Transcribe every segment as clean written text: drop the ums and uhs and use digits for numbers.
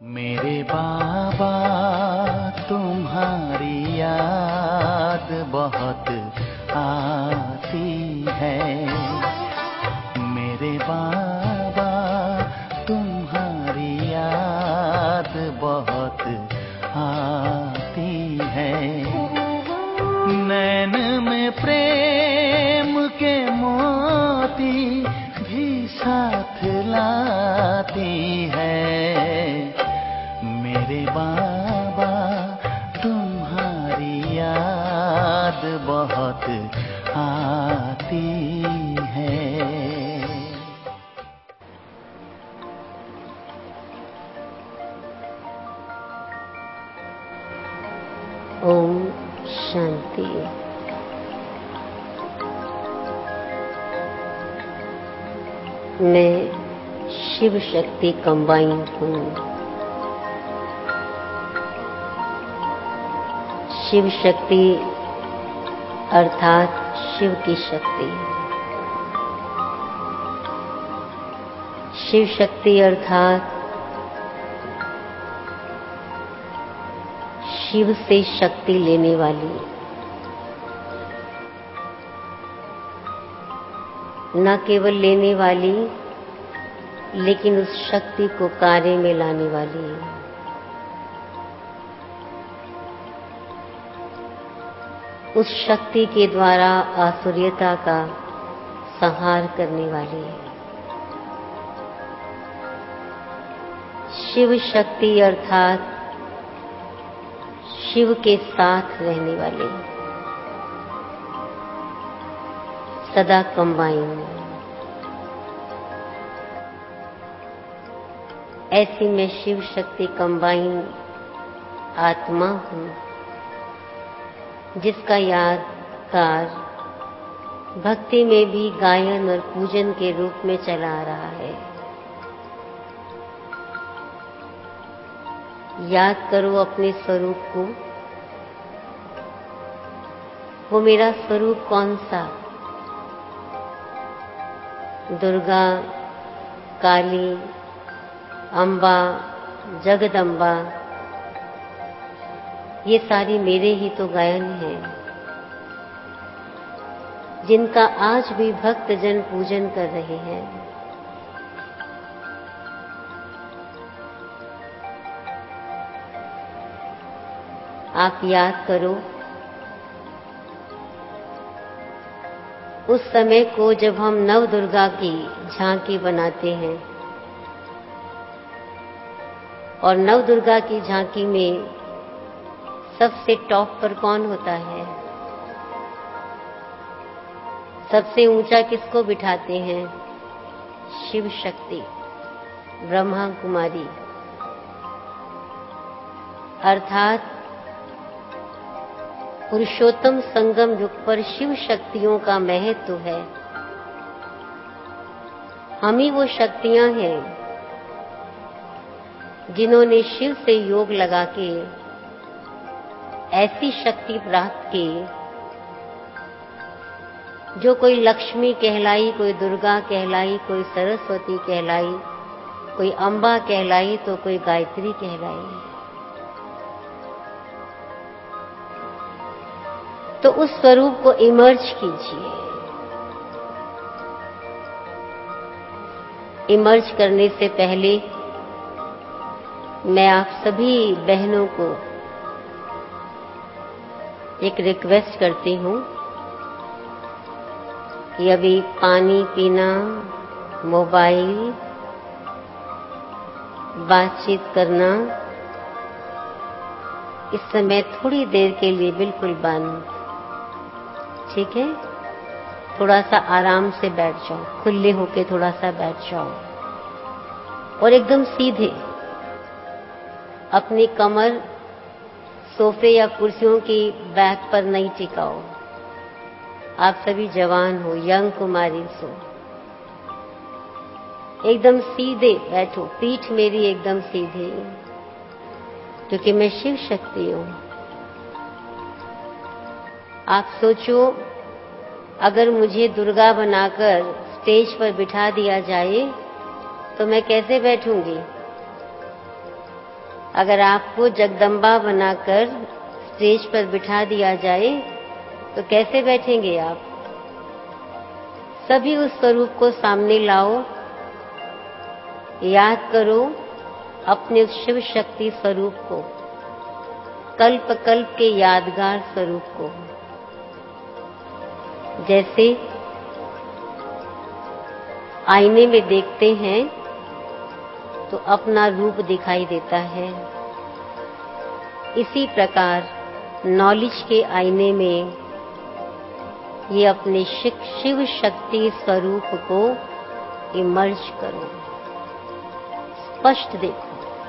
मेरे बाबा तुम्हारी याद बहुत आती है। मेरे बाबा तुम्हारी याद बहुत आती है। नैन में प्रेम के मोती भी साथ लाती है। मेरे बाबा तुम्हारी याद बहुत आती है। ओम शांति। मैं शिव शक्ति कंबाइंड हूँ। शिव शक्ति अर्थात शिव की शक्ति। शिव शक्ति अर्थात शिव से शक्ति लेने वाली, न केवल लेने वाली लेकिन उस शक्ति को कार्य में लाने वाली। उस शक्ति के द्वारा आसुरियता का संहार करने वाली। शिव शक्ति अर्थात शिव के साथ रहने वाले, सदा कंबाइन। ऐसी मैं शिव शक्ति कंबाइन आत्मा हूँ, जिसका यादगार भक्ति में भी गायन और पूजन के रूप में चला आ रहा है। याद करो अपने स्वरूप को। वो मेरा स्वरूप कौन सा? दुर्गा, काली, अम्बा, जगदम्बा, ये सारी मेरे ही तो गायन हैं, जिनका आज भी भक्तजन पूजन कर रहे हैं। आप याद करो उस समय को जब हम नव दुर्गा की झांकी बनाते हैं, और नव दुर्गा की झांकी में सबसे टॉप पर कौन होता है? सबसे ऊंचा किसको बिठाते हैं? शिव शक्ति, ब्रह्मा कुमारी, अर्थात पुरुषोत्तम संगम युग पर शिव शक्तियों का महत्व है। हम ही वो शक्तियां हैं जिन्होंने शिव से योग लगा के ऐसी शक्ति प्राप्त की, जो कोई लक्ष्मी कहलाई, कोई दुर्गा कहलाई, कोई सरस्वती कहलाई, कोई अम्बा कहलाई, तो कोई गायत्री कहलाई। तो उस स्वरूप को इमर्ज कीजिए। इमर्ज करने से पहले मैं आप सभी बहनों को एक रिक्वेस्ट करती हूँ कि अभी पानी पीना, मोबाइल, बातचीत करना इस समय थोड़ी देर के लिए बिल्कुल बंद। ठीक है? थोड़ा सा आराम से बैठ जाओ, खुले होके थोड़ा सा बैठ जाओ और एकदम सीधे अपनी कमर सोफे या कुर्सियों की बैक पर नहीं टिकाओ। आप सभी जवान हो, यंग कुमारी हो, एकदम सीधे बैठो। पीठ मेरी एकदम सीधी, क्योंकि मैं शिव शक्ति हूँ। आप सोचो, अगर मुझे दुर्गा बनाकर स्टेज पर बिठा दिया जाए तो मैं कैसे बैठूंगी? अगर आपको जगदम्बा बनाकर स्टेज पर बिठा दिया जाए तो कैसे बैठेंगे आप? सभी उस स्वरूप को सामने लाओ, याद करो अपने उस शिव शक्ति स्वरूप को, कल्प कल्प के यादगार स्वरूप को। जैसे आईने में देखते हैं तो अपना रूप दिखाई देता है, इसी प्रकार नॉलेज के आईने में ये अपने शिव शक्ति स्वरूप को इमर्ज करो, स्पष्ट देखो।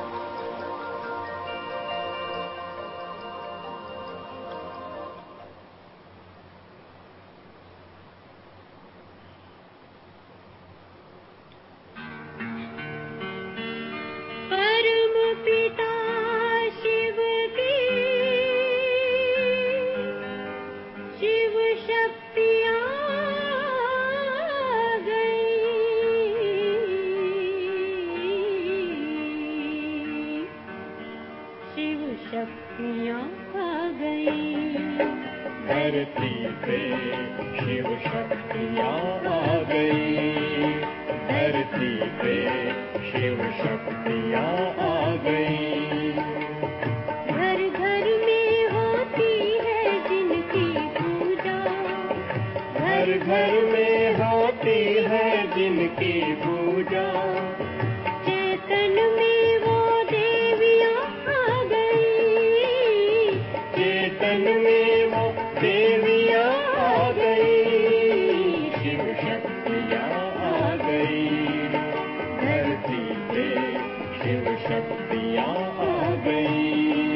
धरती पे शिव शक्तियाँ आ गई, धरती पे शिव शक्तियाँ आ गई। घर घर में होती है जिनकी पूजा, घर घर में होती है जिनकी पूजा, चेतन में वो देवियाँ आ गई, चेतन में वो देवियाँ आ गई, शिव शक्तियाँ आ गई, धरती पे शिव शक्तियाँ आ गई।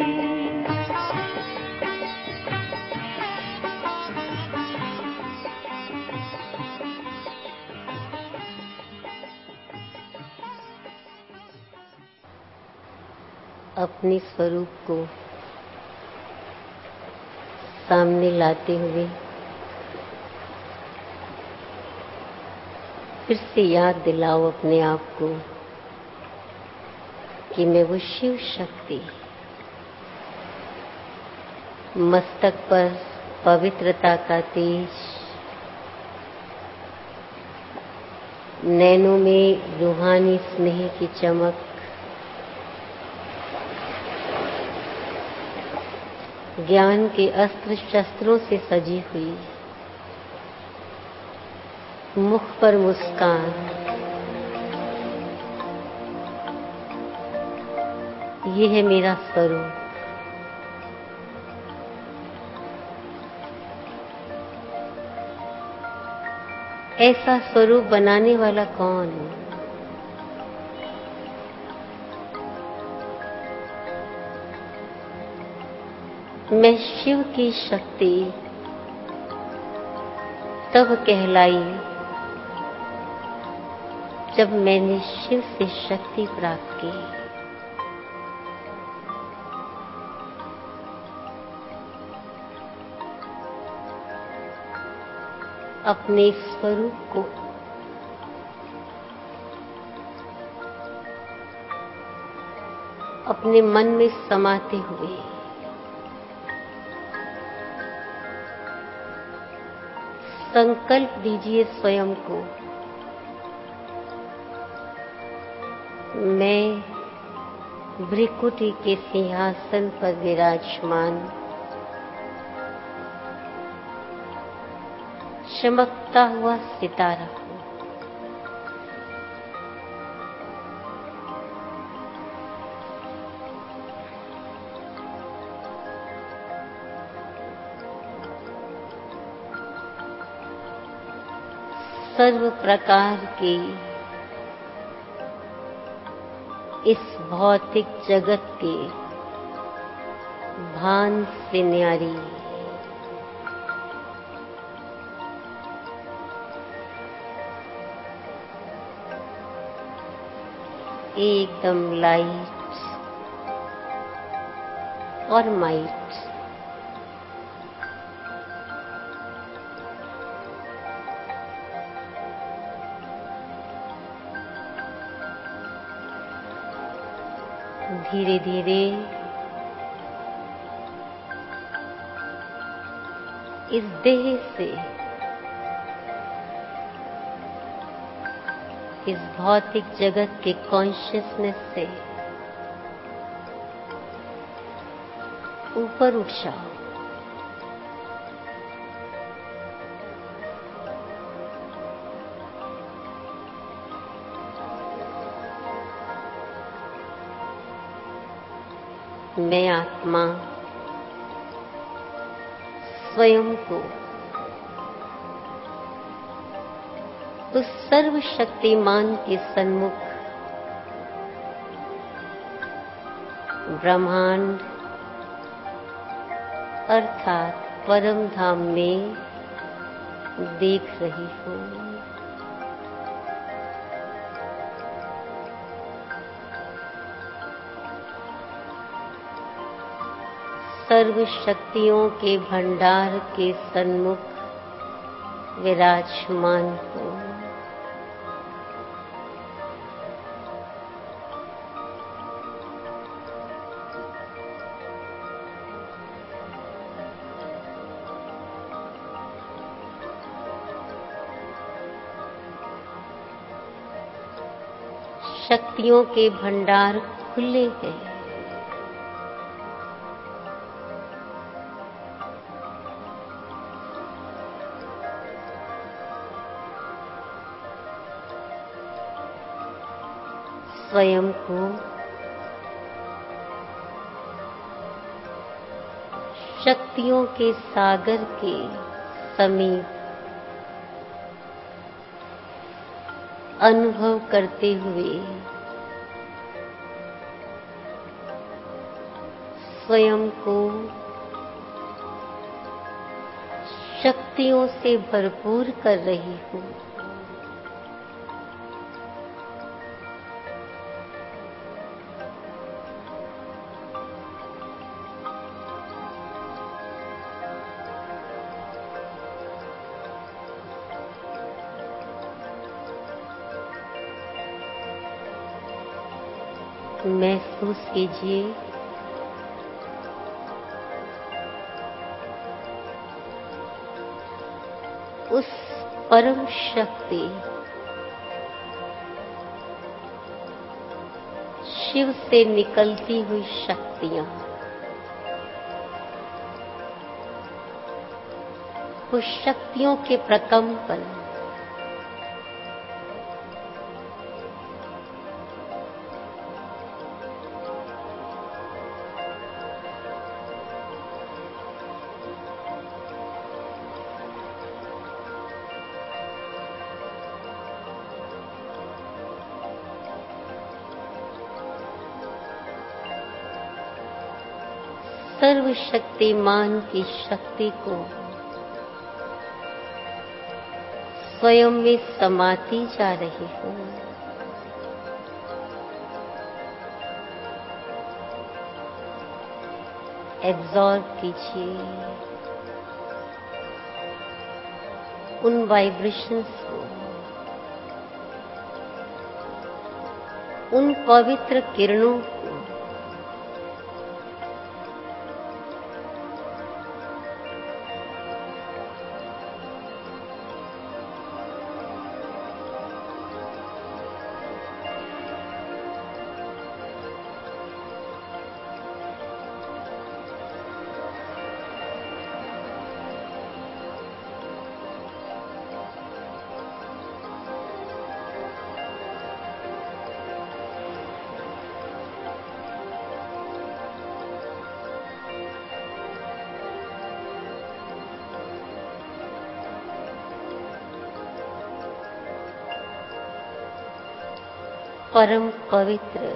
अपने स्वरूप को सामने लाते हुए फिर से याद दिलाओ अपने आप को कि मैं वो शिव शक्ति, मस्तक पर पवित्रता का तेज, नैनों में रूहानी स्नेह की चमक, ज्ञान के अस्त्र शस्त्रों से सजी हुई, मुख पर मुस्कान, ये है मेरा स्वरूप। ऐसा स्वरूप बनाने वाला कौन? मैं शिव की शक्ति तब कहलाई जब मैंने शिव से शक्ति प्राप्त की। अपने स्वरूप को अपने मन में समाते हुए संकल्प दीजिए स्वयं को, मैं भृकुटी के सिंहासन पर विराजमान चमकता हुआ सितारा हूँ। सर्व प्रकार की इस भौतिक जगत के भान से न्यारी, एकदम लाइट और माइट, धीरे धीरे इस देह से, इस भौतिक जगत के कॉन्शियसनेस से ऊपर उठ जाओ। मैं आत्मा स्वयं को उस सर्वशक्तिमान के सन्मुख ब्रह्मांड अर्थात परम धाम में देख रही हूँ। सर्व शक्तियों के भंडार के सन्मुख विराजमान हूँ। शक्तियों के भंडार खुले हैं। स्वयं को शक्तियों के सागर के समीप अनुभव करते हुए स्वयं को शक्तियों से भरपूर कर रही हूँ। महसूस कीजिए उस परम शक्ति शिव से निकलती हुई शक्तियां, उस शक्तियों के प्रकंपन सर्वशक्तिमान की शक्ति को स्वयं में समाती जा रही हूँ। एब्जॉर्ब कीजिए उन वाइब्रेशंस को, उन पवित्र किरणों को। परम पवित्र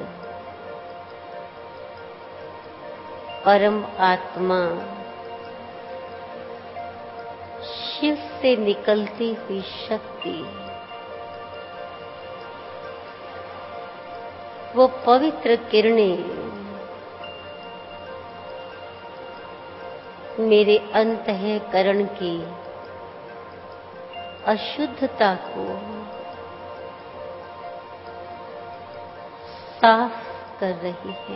परम आत्मा शिव से निकलती हुई शक्ति, वो पवित्र किरणें मेरे अंतःकरण की अशुद्धता को साफ कर रही है।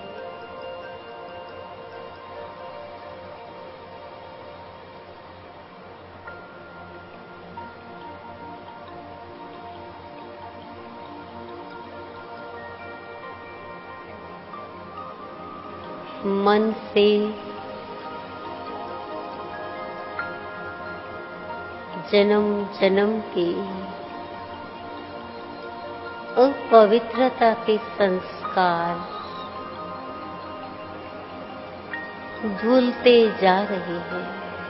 मन से जन्म जन्म की अपवित्रता के संस्कार धुलते जा रहे हैं।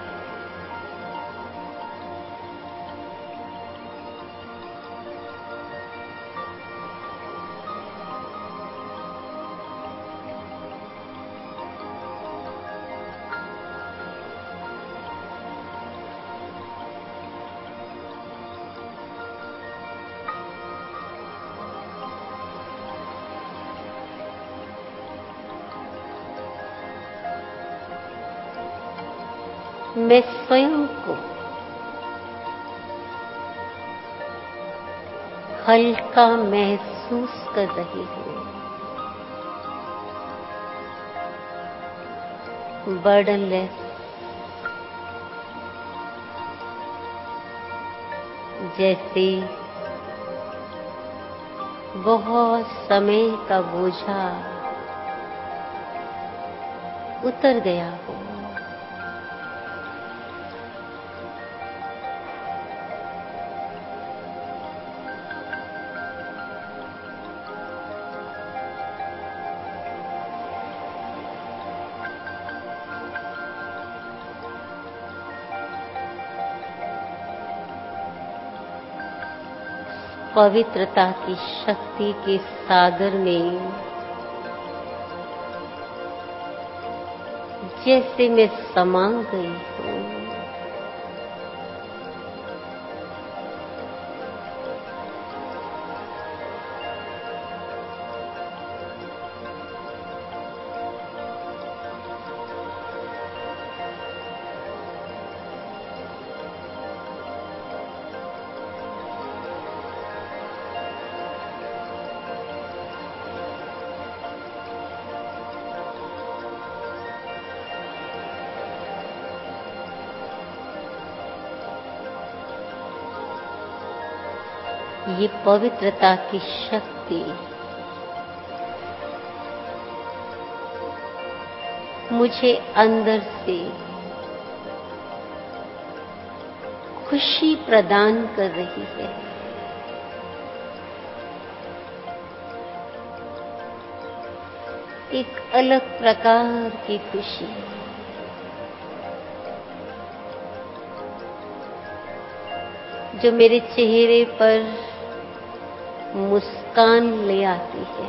मैं स्वयं को हल्का महसूस कर रही हूँ, बर्डनलेस, जैसे बहुत समय का बोझा उतर गया हो। पवित्रता की शक्ति के सागर में जैसे मैं समा गई हूँ। ये पवित्रता की शक्ति मुझे अंदर से खुशी प्रदान कर रही है। एक अलग प्रकार की खुशी, जो मेरे चेहरे पर मुस्कान ले आती है।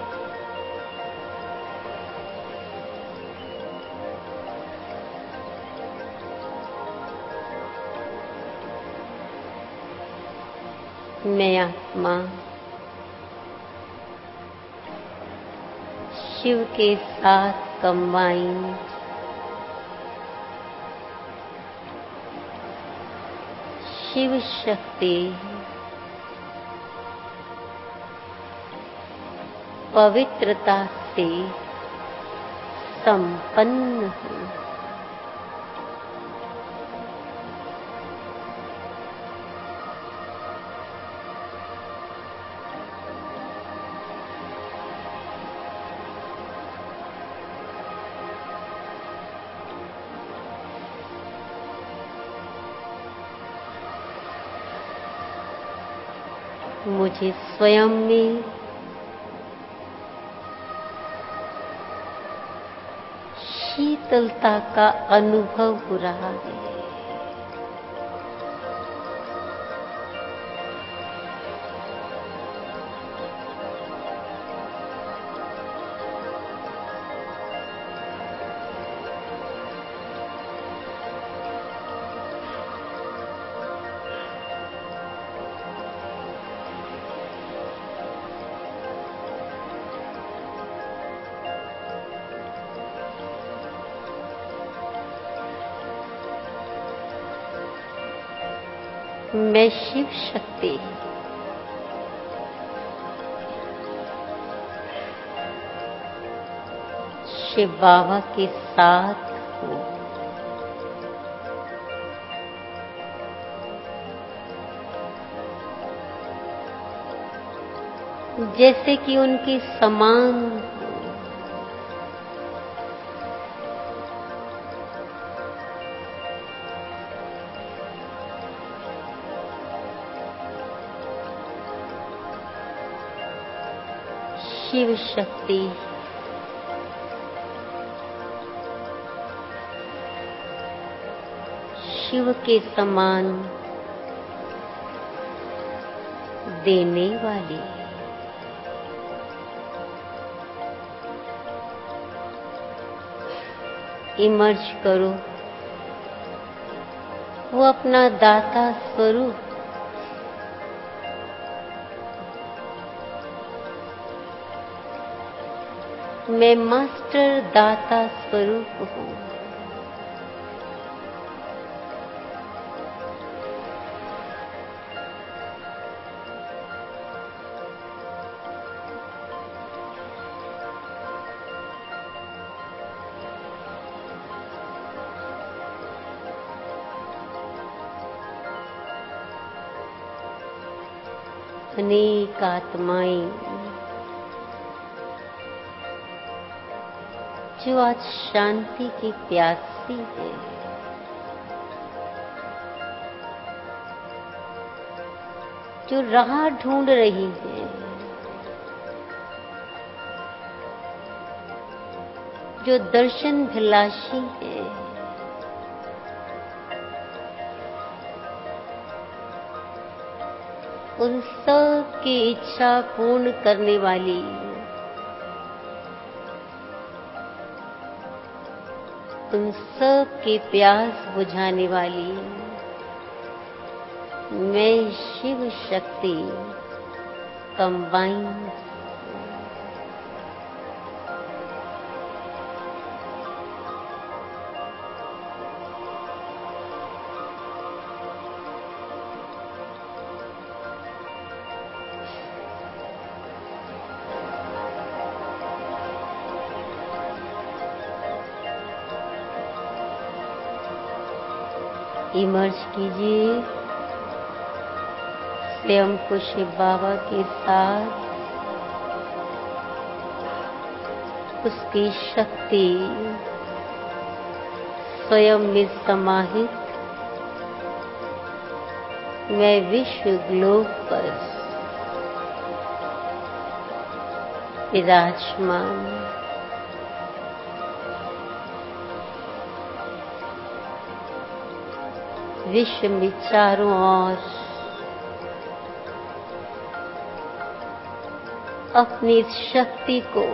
मैं आत्मा शिव के साथ कंबाइंड शिव शक्ति पवित्रता से संपन्न हूँ। मुझे स्वयं में शीतलता का अनुभव हो रहा है। मैं शिव शक्ति शिव बाबा के साथ हो। जैसे कि उनके समान हो। शिव शक्ति शिव के समान देने वाली, इमर्ज करो वो अपना दाता स्वरूप मैं मास्टर दाता स्वरूप हूँ। अनेक आत्माएं जो आज शांति की प्यासी है, जो राह ढूंढ रही है, जो दर्शन भिलाषी है, उन सब की इच्छा पूर्ण करने वाली उन सब की प्यास बुझाने वाली मैं शिव शक्ति कंबाइन इमर्ज कीजिए स्वयं को शिव बाबा के साथ, उसकी शक्ति स्वयं में समाहित मैं विश्व ग्लोब पर विराजमान विश्व में चारों ओर अपनी इस शक्ति को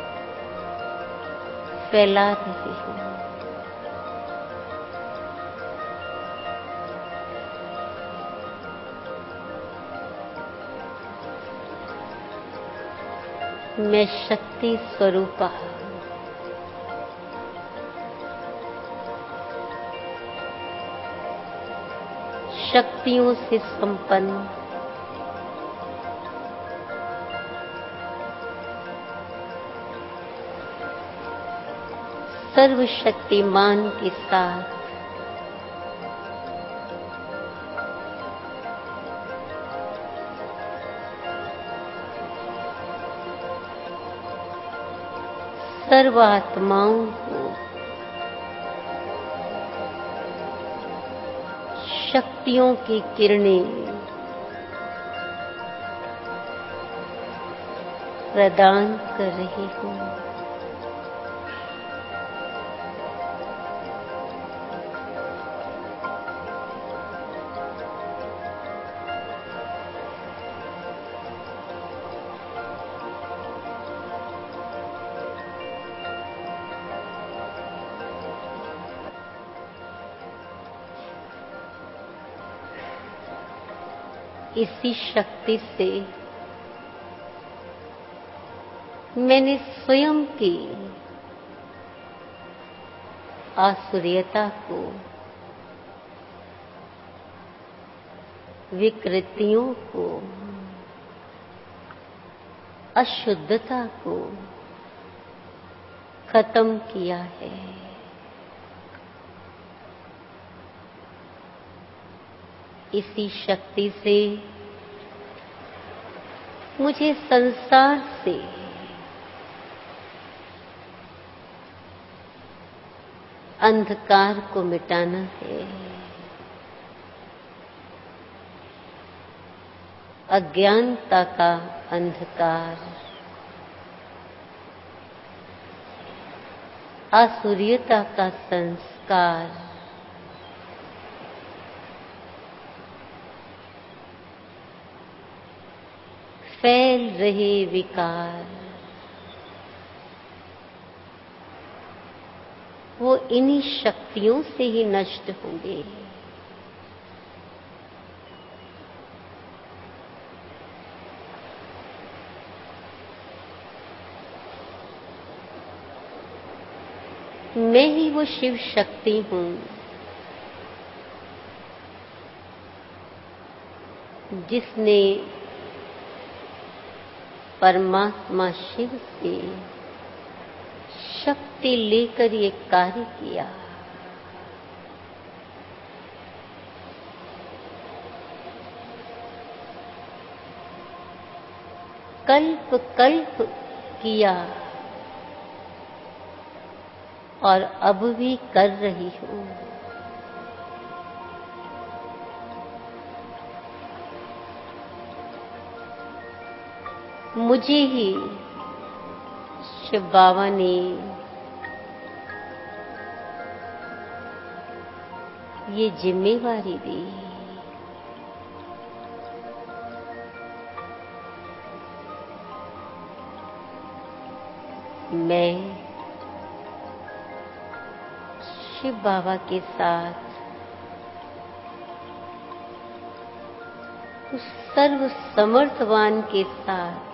फैला रही हूँ। मैं शक्ति स्वरूपा शक्तियों से संपन्न सर्वशक्तिमान के साथ सर्व आत्माओं को शक्तियों की किरणें प्रदान कर रही हूँ। इसी शक्ति से मैंने स्वयं की आसुरियता को, विकृतियों को, अशुद्धता को खत्म किया है। इसी शक्ति से मुझे संसार से अंधकार को मिटाना है। अज्ञानता का अंधकार, आसुरीयता का संस्कार, फैल रहे विकार, वो इन्हीं शक्तियों से ही नष्ट होंगे। मैं ही वो शिव शक्ति हूं जिसने परमात्मा शिव से शक्ति लेकर ये कार्य किया। कल्प कल्प किया और अब भी कर रही हूं। मुझे ही शिव बाबा ने ये जिम्मेवारी दी। मैं शिव बाबा के साथ उस सर्व समर्थवान के साथ,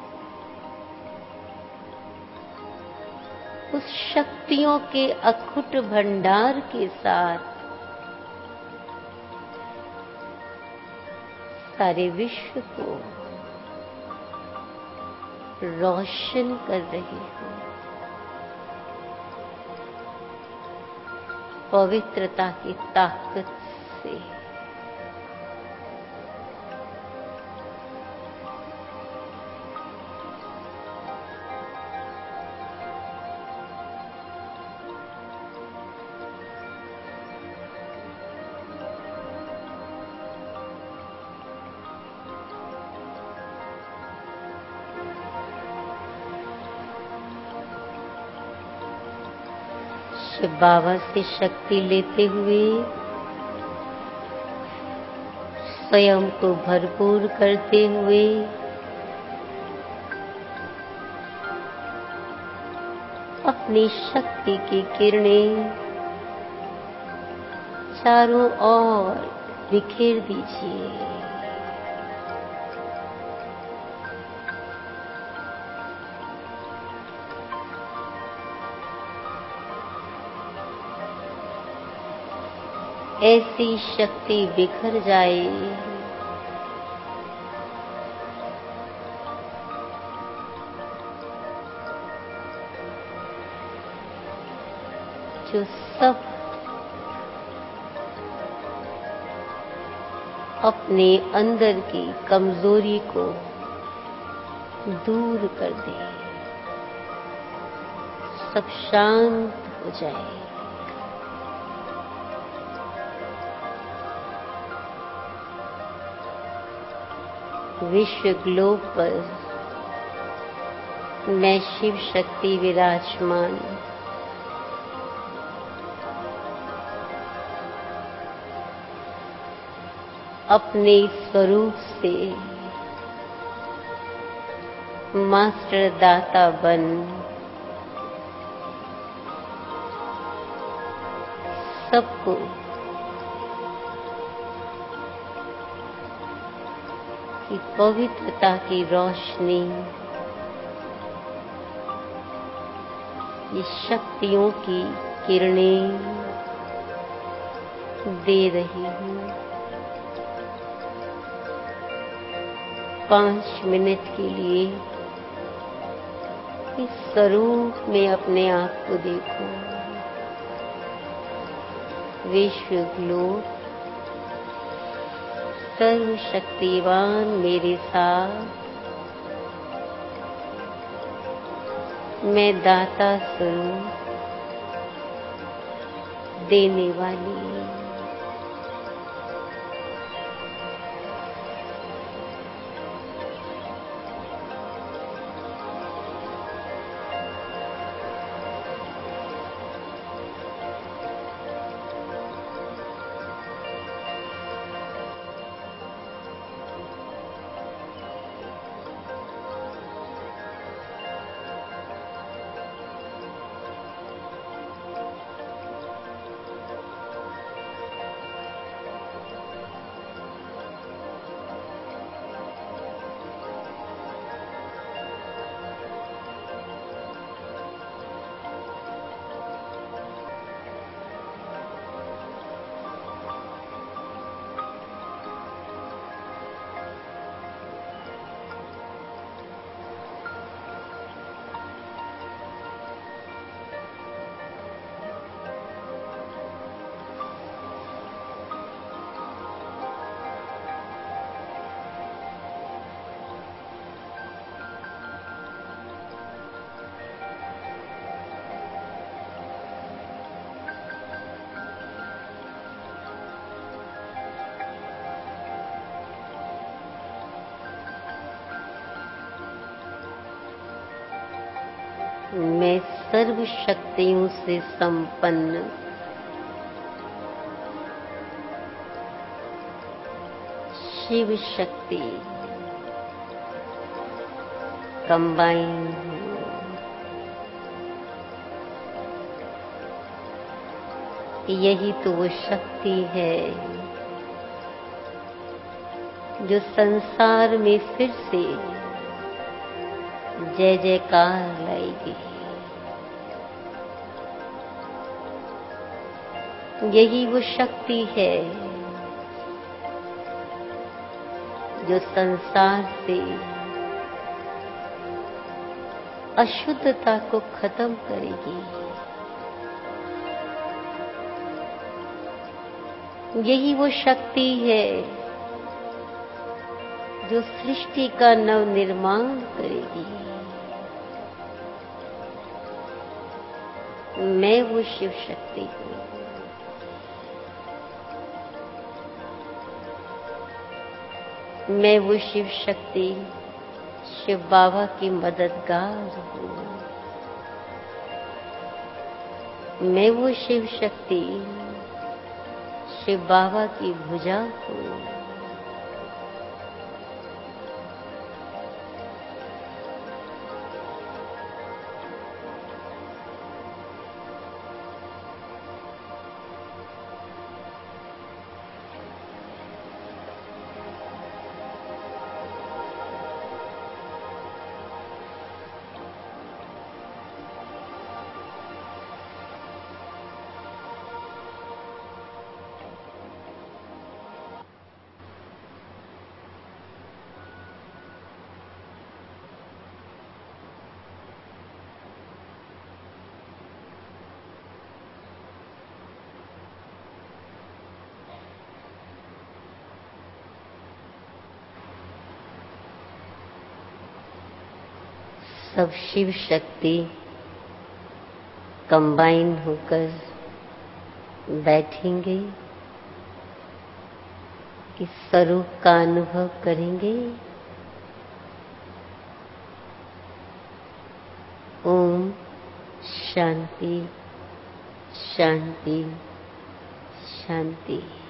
उस शक्तियों के अखुट भंडार के साथ सारे विश्व को रोशन कर रही हूं। पवित्रता की ताकत से। शिव बाबा से शक्ति लेते हुए स्वयं को भरपूर करते हुए अपनी शक्ति की किरणें चारों ओर बिखेर दीजिए। ऐसी शक्ति बिखर जाए जो सब अपने अंदर की कमजोरी को दूर कर दे, सब शांत हो जाए। विश्व ग्लोब पर मैं शिव शक्ति विराजमान अपने स्वरूप से मास्टर दाता बन सबको की पवित्रता की रोशनी, ये शक्तियों की किरणें दे रही हूं। 5 मिनट के लिए इस स्वरूप में अपने आप को देखो। विश्वग्लोक सर्वशक्तिवान मेरे साथ, मैं दाता स्वरूप देने वाली। मैं सर्व शक्तियों से संपन्न शिव शक्ति कंबाइन हूँ। यही तो वो शक्ति है जो संसार में फिर से जय जयकार लाएगी। यही वो शक्ति है जो संसार से अशुद्धता को खत्म करेगी। यही वो शक्ति है जो सृष्टि का नव निर्माण करेगी। मैं वो शिव शक्ति हूँ। मैं वो शिव शक्ति शिव बाबा की मददगार हूँ। मैं वो शिव शक्ति शिव बाबा की भुजा हूँ। सब शिव शक्ति कंबाइन होकर बैठेंगे, इस स्वरूप का अनुभव करेंगे। ओम शांति शांति शांति।